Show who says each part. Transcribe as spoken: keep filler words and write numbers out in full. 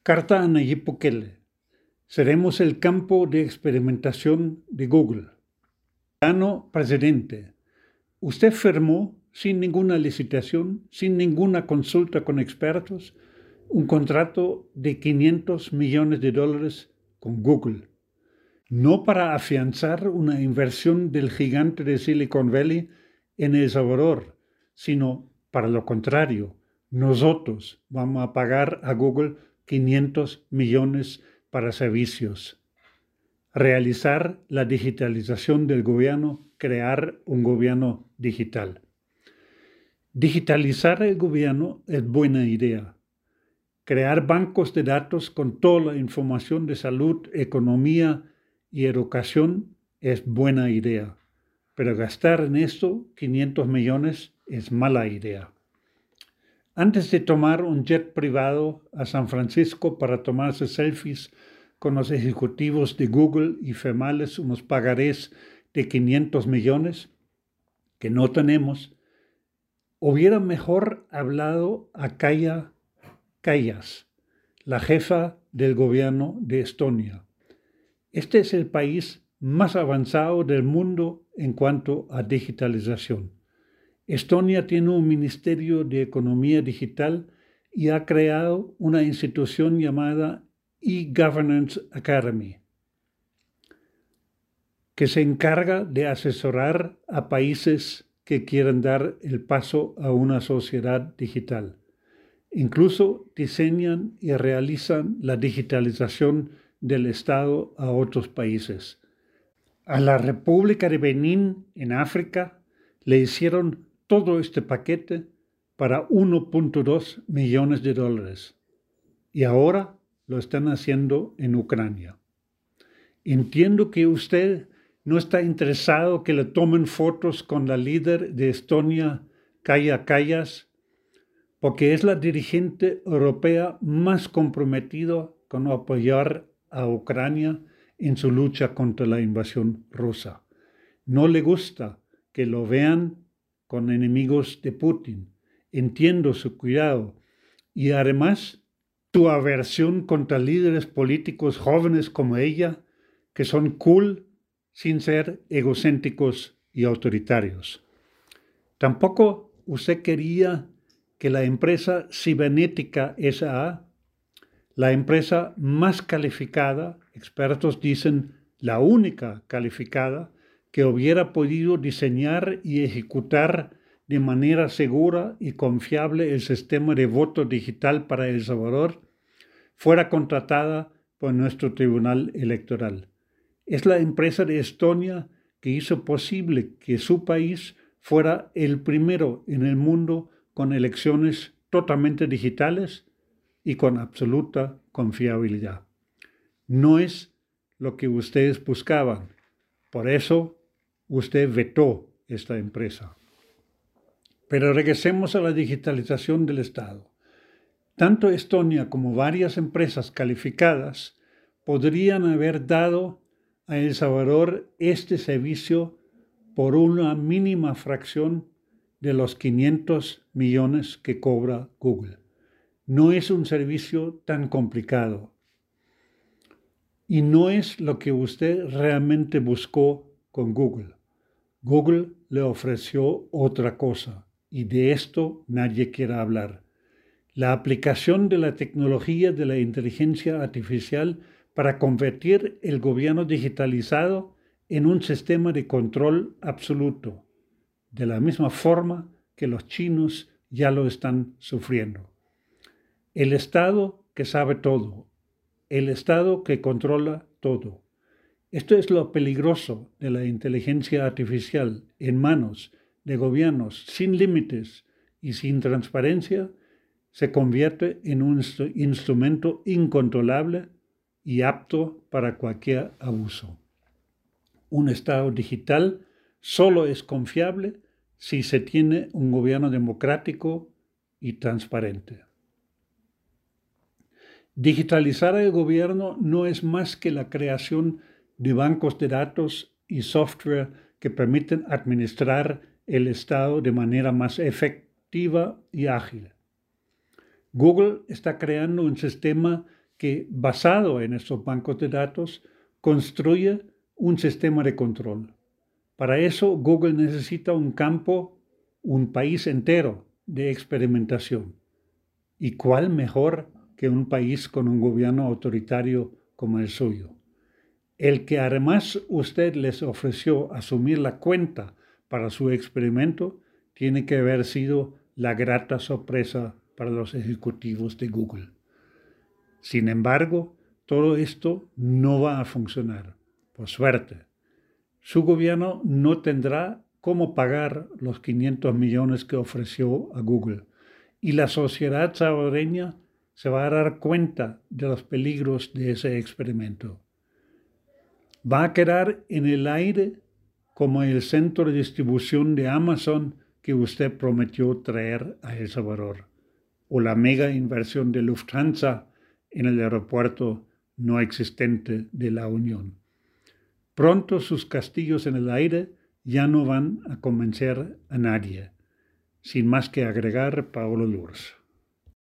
Speaker 1: Carta a Nayib Bukele. Seremos el campo de experimentación de Google. Ano presidente, usted firmó, sin ninguna licitación, sin ninguna consulta con expertos, un contrato de quinientos millones de dólares con Google. No para afianzar una inversión del gigante de Silicon Valley en El Salvador, sino para lo contrario. Nosotros vamos a pagar a Google quinientos millones para servicios. Realizar la digitalización del gobierno, crear un gobierno digital. Digitalizar el gobierno es buena idea. Crear bancos de datos con toda la información de salud, economía y educación es buena idea. Pero gastar en esto quinientos millones es mala idea. Antes de tomar un jet privado a San Francisco para tomarse selfies con los ejecutivos de Google y firmarles unos pagarés de quinientos millones que no tenemos, hubiera mejor hablado a Kaja Kallas, la jefa del gobierno de Estonia. Este es el país más avanzado del mundo en cuanto a digitalización. Estonia tiene un ministerio de economía digital y ha creado una institución llamada e-Governance Academy, que se encarga de asesorar a países que quieren dar el paso a una sociedad digital. Incluso diseñan y realizan la digitalización del Estado a otros países. A la República de Benín, en África, le hicieron todo este paquete para uno punto dos millones de dólares. Y ahora lo están haciendo en Ucrania. Entiendo que usted no está interesado que le tomen fotos con la líder de Estonia, Kaja Kallas, porque es la dirigente europea más comprometida con apoyar a Ucrania en su lucha contra la invasión rusa. No le gusta que lo vean con enemigos de Putin. Entiendo su cuidado y además su aversión contra líderes políticos jóvenes como ella, que son cool sin ser egocéntricos y autoritarios. Tampoco usted quería que la empresa Cibernética S A, la empresa más calificada, expertos dicen la única calificada, que hubiera podido diseñar y ejecutar de manera segura y confiable el sistema de voto digital para El Salvador, fuera contratada por nuestro Tribunal Electoral. Es la empresa de Estonia que hizo posible que su país fuera el primero en el mundo con elecciones totalmente digitales y con absoluta confiabilidad. No es lo que ustedes buscaban. Por eso, usted vetó esta empresa. Pero regresemos a la digitalización del Estado. Tanto Estonia como varias empresas calificadas podrían haber dado a El Salvador este servicio por una mínima fracción de los quinientos millones que cobra Google. No es un servicio tan complicado. Y no es lo que usted realmente buscó con Google. Google le ofreció otra cosa y de esto nadie quiere hablar. La aplicación de la tecnología de la inteligencia artificial para convertir el gobierno digitalizado en un sistema de control absoluto, de la misma forma que los chinos ya lo están sufriendo. El Estado que sabe todo, el Estado que controla todo. Esto es lo peligroso de la inteligencia artificial en manos de gobiernos sin límites y sin transparencia. Se convierte en un instrumento incontrolable y apto para cualquier abuso. Un Estado digital solo es confiable si se tiene un gobierno democrático y transparente. Digitalizar el gobierno no es más que la creación de bancos de datos y software que permiten administrar el Estado de manera más efectiva y ágil. Google está creando un sistema que, basado en estos bancos de datos, construye un sistema de control. Para eso, Google necesita un campo, un país entero de experimentación. ¿Y cuál mejor que un país con un gobierno autoritario como el suyo? El que además usted les ofreció asumir la cuenta para su experimento tiene que haber sido la grata sorpresa para los ejecutivos de Google. Sin embargo, todo esto no va a funcionar, por suerte. Su gobierno no tendrá cómo pagar los quinientos millones que ofreció a Google y la sociedad salvadoreña se va a dar cuenta de los peligros de ese experimento. Va a quedar en el aire como el centro de distribución de Amazon que usted prometió traer a El Salvador, o la mega inversión de Lufthansa en el aeropuerto no existente de la Unión. Pronto sus castillos en el aire ya no van a convencer a nadie. Sin más que agregar, Paolo Lurs.